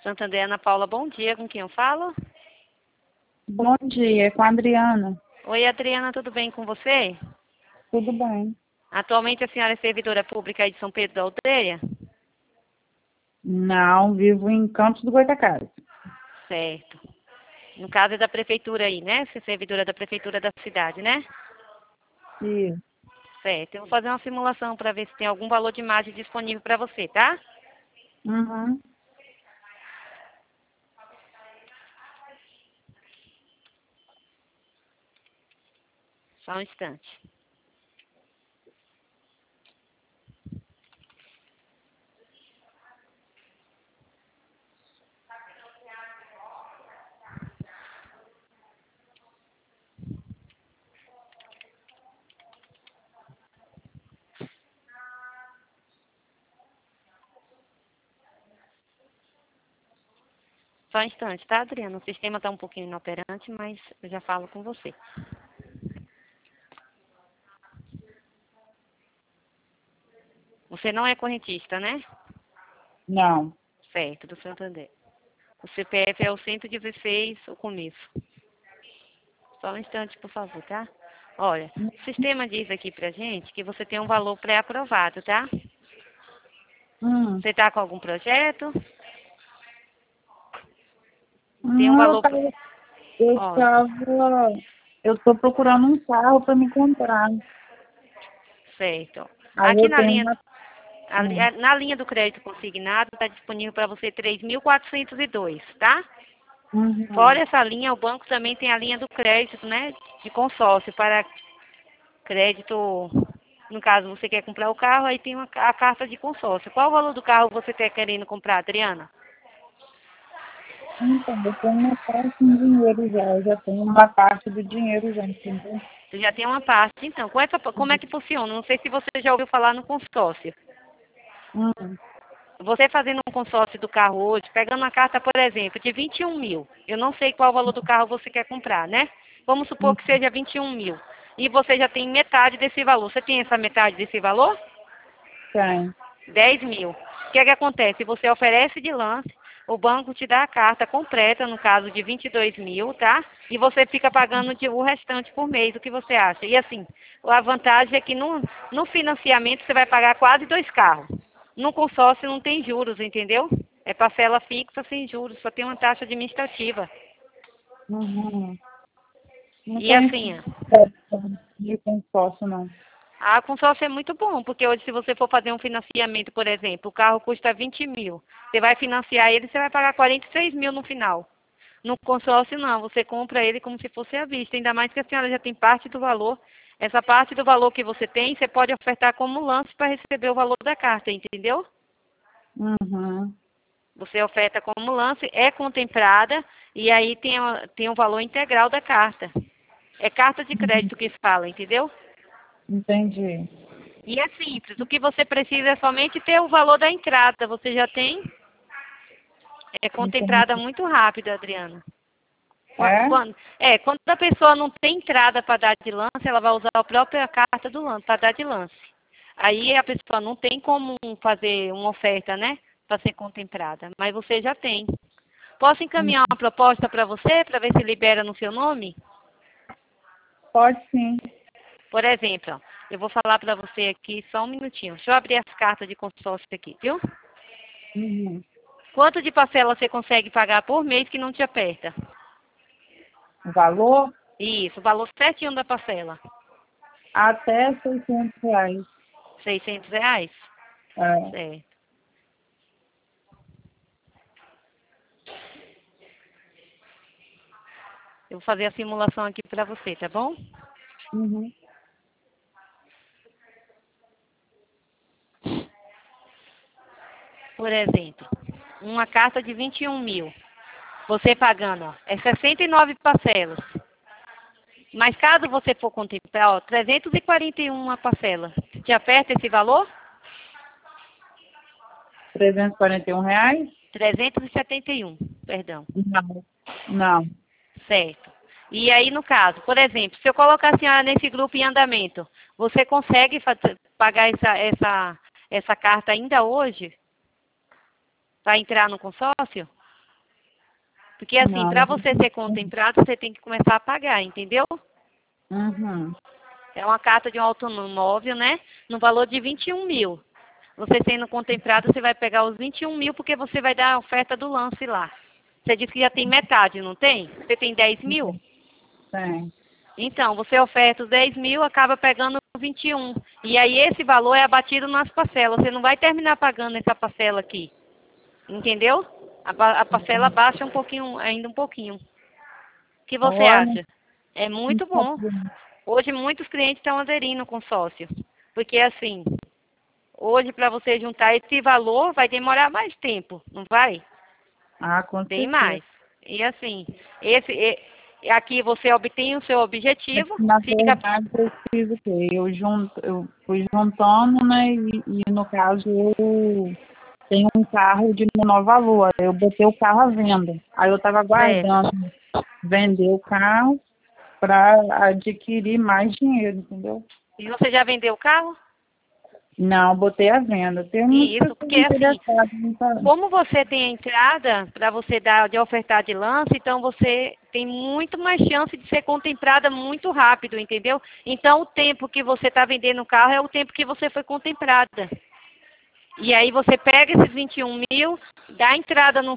Santander, Ana Paula, bom dia. Com quem eu falo? Bom dia, é com a Adriana. Oi, Adriana, tudo bem com você? Tudo bem? Atualmente a senhora é servidora pública aí de São Pedro da Aldeia? Não, vivo em Campos do Goytacazes. Certo. No caso é da prefeitura aí, né? Você é servidora da prefeitura da cidade, né? Isso. Certo. Eu vou fazer uma simulação para ver se tem algum valor de imagem disponível para você, tá? Uhum. Só um instante. Só um instante, tá, Adriana? O sistema está um pouquinho inoperante, mas eu já falo com você. Você não é correntista, né? Não. Certo, do Santander. O CPF é o 116, o começo. Só um instante, por favor, tá? Olha, o sistema diz aqui pra gente que você tem um valor pré-aprovado, tá? Hum. Você está com algum projeto? Tem um Não, valor... eu Ó, estava, eu estou procurando um carro para me comprar. certo. Aí Aqui eu na tenho linha, uma. Hum. na linha do crédito consignado, está disponível para você 3.402, tá? Uhum. Fora essa linha, o banco também tem a linha do crédito, né? De consórcio para crédito. No caso, você quer comprar o carro, aí tem a carta de consórcio. Qual o valor do carro você está querendo comprar, Adriana? Então, eu tenho uma parte em dinheiro já. Eu já tenho uma parte do dinheiro já, entendeu? Você já tem uma parte. Então, como é que funciona? Não sei se você já ouviu falar no consórcio. Hum. Você fazendo um consórcio do carro hoje, pegando uma carta, por exemplo, de 21 mil. Eu não sei qual o valor do carro você quer comprar, né? Vamos supor Hum. que seja 21 mil. E você já tem metade desse valor. Você tem essa metade desse valor? Tem. 10 mil. O que é que acontece? Você oferece de lance, o banco te dá a carta completa, no caso de 22 mil, tá? E você fica pagando o restante por mês, o que você acha? E assim, a vantagem é que no financiamento você vai pagar quase 2 carros. No consórcio não tem juros, entendeu? É parcela fixa sem juros, só tem uma taxa administrativa. Uhum. Não E conheço assim, de consórcio, não. a consórcio é muito bom, porque hoje se você for fazer um financiamento, por exemplo, o carro custa 20 mil. Você vai financiar ele, você vai pagar 43 mil no final. No consórcio não, você compra ele como se fosse à vista. Ainda mais que a senhora já tem parte do valor. Essa parte do valor que você tem, você pode ofertar como lance para receber o valor da carta, entendeu? Uhum. Você oferta como lance, é contemplada e aí tem o valor integral da carta. É carta de crédito que se fala, entendeu? Entendi. E é simples, o que você precisa é somente ter o valor da entrada. Você já tem? É contemplada Entendi. muito rápido, Adriana. É? Quando a pessoa não tem entrada para dar de lance, ela vai usar a própria carta do lance para dar de lance. Aí a pessoa não tem como fazer uma oferta, né? Para ser contemplada. Mas você já tem. Posso encaminhar uma proposta para você, para ver se libera no seu nome? Pode sim. Por exemplo, ó, eu vou falar para você aqui só um minutinho. Deixa eu abrir as cartas de consórcio aqui, viu? Uhum. Quanto de parcela você consegue pagar por mês que não te aperta? O valor? Isso, o valor certinho da parcela. Até R$ 600. R$ 600? É. Certo. Eu vou fazer a simulação aqui para você, tá bom? Uhum. Por exemplo, uma carta de 21 mil. Você pagando, ó, é 69 parcelas. Mas caso você for contemplar, ó, 341 a parcela. Te aperta esse valor? R$ 341? 371, perdão. Não. Não. Certo. E aí, no caso, por exemplo, se eu colocar a senhora nesse grupo em andamento, você consegue pagar essa carta ainda hoje para entrar no consórcio? Porque assim, Não, para você ser contemplado, você tem que começar a pagar, entendeu? uhum. É uma carta de um automóvel, né? No valor de 21 mil. Você sendo contemplado, você vai pegar os 21 mil porque você vai dar a oferta do lance lá. Você disse que já tem metade, não tem? Você tem 10 mil? Tem. Então, você oferta os 10 mil, acaba pegando 21. E aí esse valor é abatido nas parcelas. Você não vai terminar pagando essa parcela aqui. Entendeu? A parcela baixa um pouquinho, ainda um pouquinho. O que você Olha, acha? É não muito bom. sabia. Hoje muitos clientes estão aderindo ao consórcio. Porque assim, hoje para você juntar esse valor vai demorar mais tempo, não vai? Ah, com Bem certeza. mais. E assim, aqui você obtém o seu Mas, objetivo, na fica. verdade, eu fiz o quê? Eu fui juntando, né? E no caso eu tenho um carro de menor valor. Eu botei o carro à venda. Aí eu estava Certo. aguardando vender o carro para adquirir mais dinheiro, entendeu? E você já vendeu o carro? Não, botei à venda. Tem muitas Isso, pessoas porque assim, interessadas em fazer. como você tem a entrada para você dar de ofertar de lance, então você tem muito mais chance de ser contemplada muito rápido, entendeu? Então o tempo que você está vendendo o carro é o tempo que você foi contemplada. E aí você pega esses 21 mil, dá entrada no